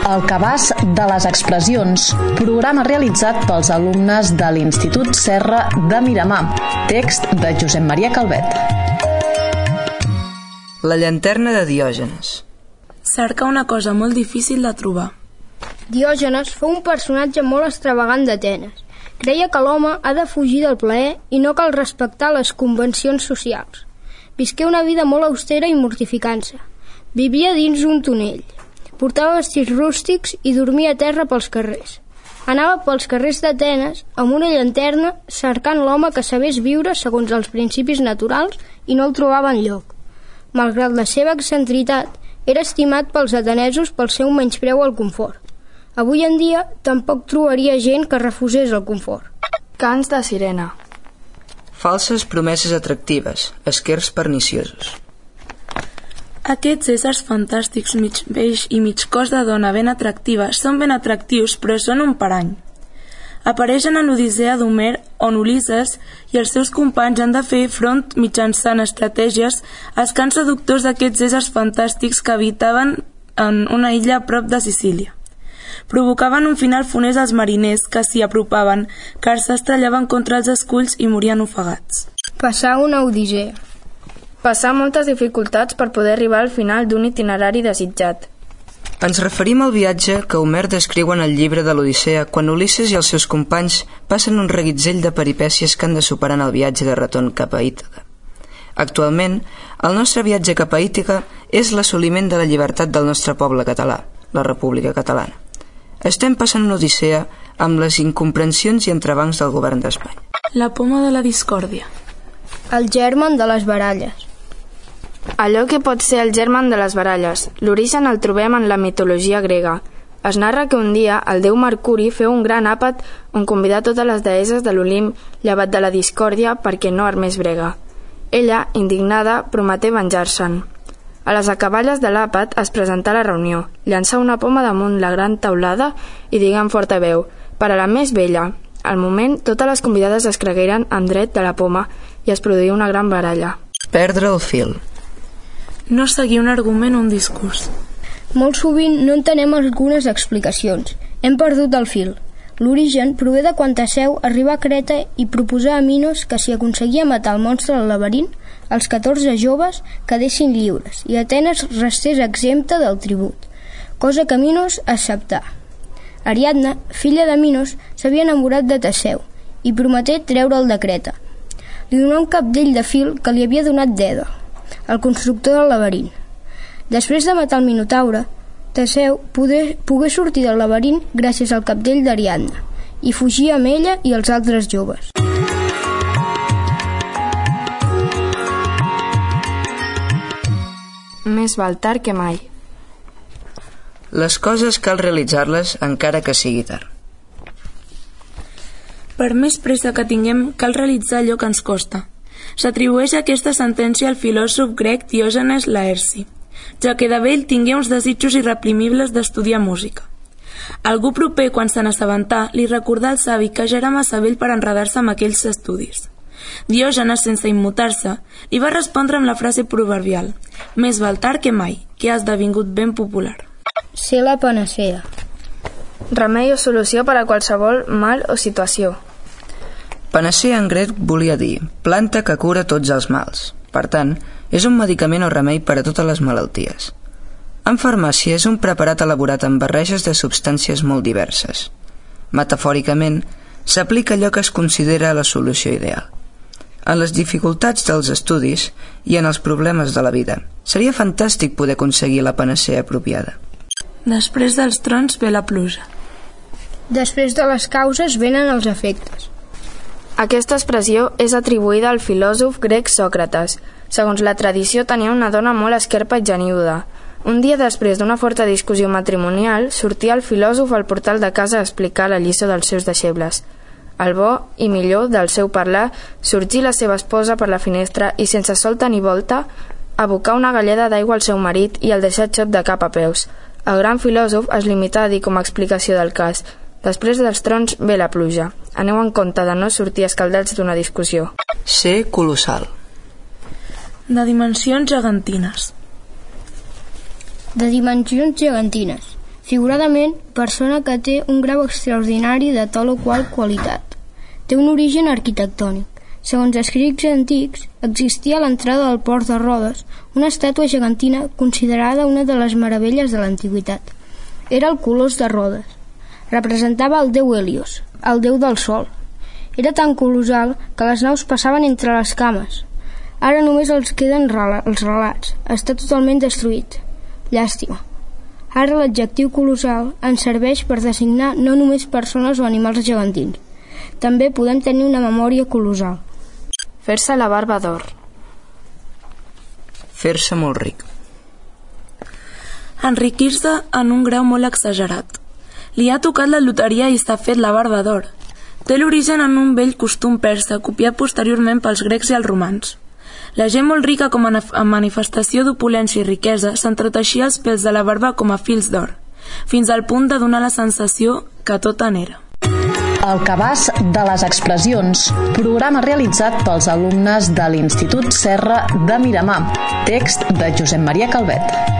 El cabàs de les expressions, programa realitzat pels alumnes de l'Institut Serra de Miramar. Text de Josep Maria Calvet. La llanterna de Diògenes. Cerca una cosa molt difícil de trobar. Diògenes fou un personatge molt extravagant d'Atenes. Creia que l'home ha de fugir del plaer i no cal respectar les convencions socials. Visqué una vida molt austera i mortificant-se. Vivia dins un tonell. Portava vestits rústics i dormia a terra pels carrers. Anava pels carrers d'Atenes amb una llanterna cercant l'home que sabés viure segons els principis naturals i no el trobava enlloc. Malgrat la seva excentritat, era estimat pels atenesos pel seu menyspreu al confort. Avui en dia tampoc trobaria gent que refusés el confort. Cants de sirena. Falses promeses atractives, esquers perniciosos. Aquests éssers fantàstics mig peix i mig cos de dona ben atractiva són ben atractius, però són un parany. Apareixen en l'Odissea d'Homer, on Ulisses i els seus companys han de fer front mitjançant estratègies als cants seductors d'aquests éssers fantàstics que habitaven en una illa a prop de Sicília. Provocaven un final funest als mariners que s'hi apropaven, car s'estrellaven contra els esculls i morien ofegats. Passar una odissea. Passar moltes dificultats per poder arribar al final d'un itinerari desitjat. Ens referim al viatge que Homer descriu en el llibre de l'Odissea, quan Ulisses i els seus companys passen un reguitzell de peripècies que han de superar en el viatge de retorn cap a Ítaca. Actualment, el nostre viatge cap a Ítaca és l'assoliment de la llibertat del nostre poble català, la República Catalana. Estem passant una odissea amb les incomprensions i entrebancs del govern d'Espanya. La poma de la discòrdia. El germen de les baralles. Allò que pot ser el germen de les baralles, l'origen el trobem en la mitologia grega. Es narra que un dia el déu Mercuri feu un gran àpat on convidà totes les deesses de l'Olimp, llevat de la discòrdia, perquè no armés brega. Ella, indignada, prometé venjar-se'n. A les acaballes de l'àpat es presentà a la reunió, llançà una poma damunt la gran taulada i digué amb forta veu: «Per a la més vella». Al moment, totes les convidades es cregueren en dret de la poma i es produí una gran baralla. Perdre el fil. No seguir un argument o un discurs. Molt sovint no entenem algunes explicacions. Hem perdut el fil. L'origen prové de quan Teseu arribà a Creta i proposà a Minos que si aconseguia matar el monstre del laberint, els 14 joves quedessin lliures i Atenes restés exempta del tribut, cosa que Minos acceptà. Ariadna, filla de Minos, s'havia enamorat de Teseu i prometé treure'l de Creta. Li donà un cabdell de fil que li havia donat Deda, el constructor del laberint. Després de matar el Minotaure, Teseu pogué sortir del laberint gràcies al cabdell d'Ariadna i fugir amb ella i els altres joves. Més val tard que mai. Les coses cal realitzar-les encara que sigui tard. Per més pressa que tinguem, cal realitzar allò que ens costa. S'atribueix aquesta sentència al filòsof grec Diògenes Laerci, ja que de vell tingué uns desitjos irreprimibles d'estudiar música. Algú proper, quan se n'assabentà, li recordà al savi que ja era massa vell per enredar-se amb aquells estudis. Diògenes, sense immutar-se, li va respondre amb la frase proverbial: «Més val tard que mai», que ha esdevingut ben popular. Ser la panacea. Remei o solució per a qualsevol mal o situació. Panacea en grec volia dir planta que cura tots els mals. Per tant, és un medicament o remei per a totes les malalties. En farmàcia és un preparat elaborat amb barreges de substàncies molt diverses. Metafòricament, s'aplica allò que es considera la solució ideal. En les dificultats dels estudis i en els problemes de la vida, seria fantàstic poder aconseguir la panacea apropiada. Després dels trons ve la pluja. Després de les causes venen els efectes. Aquesta expressió és atribuïda al filòsof grec Sòcrates. Segons la tradició, tenia una dona molt esquerpa i geniuda. Un dia després d'una forta discussió matrimonial, sortia el filòsof al portal de casa a explicar la lliçó dels seus deixebles. Al bo i millor del seu parlar, sorgí la seva esposa per la finestra i, sense solta ni volta, abocà una galleda d'aigua al seu marit i el deixà xop de cap a peus. El gran filòsof es limità a dir com a explicació del cas: «Després dels trons ve la pluja. Aneu en compte de no sortir escaldats d'una discussió». Ser colossal. De dimensions gegantines. De dimensions gegantines. Figuradament, persona que té un grau extraordinari de tal o qual qualitat. Té un origen arquitectònic. Segons escrits antics, existia a l'entrada del port de Rodes una estàtua gegantina considerada una de les meravelles de l'antiguitat. Era el Colós de Rodes. Representava el déu Helios, el déu del sol. Era tan colossal que les naus passaven entre les cames. Ara només els queden els relats. Està totalment destruït. Llàstima. Ara l'adjectiu colossal ens serveix per designar no només persones o animals gegantins. També podem tenir una memòria colossal. Fer-se la barba d'or. Fer-se molt ric. Enriquir-se en un grau molt exagerat. Li ha tocat la loteria i s'ha fet la barba d'or. Té l'origen en un vell costum persa copiat posteriorment pels grecs i els romans. La gent molt rica, com a manifestació d'opulència i riquesa, s'entreteixia els pèls de la barba com a fils d'or, fins al punt de donar la sensació que tot en era. El cabàs de les expressions, programa realitzat pels alumnes de l'Institut Serra de Miramar. Text de Josep Maria Calvet.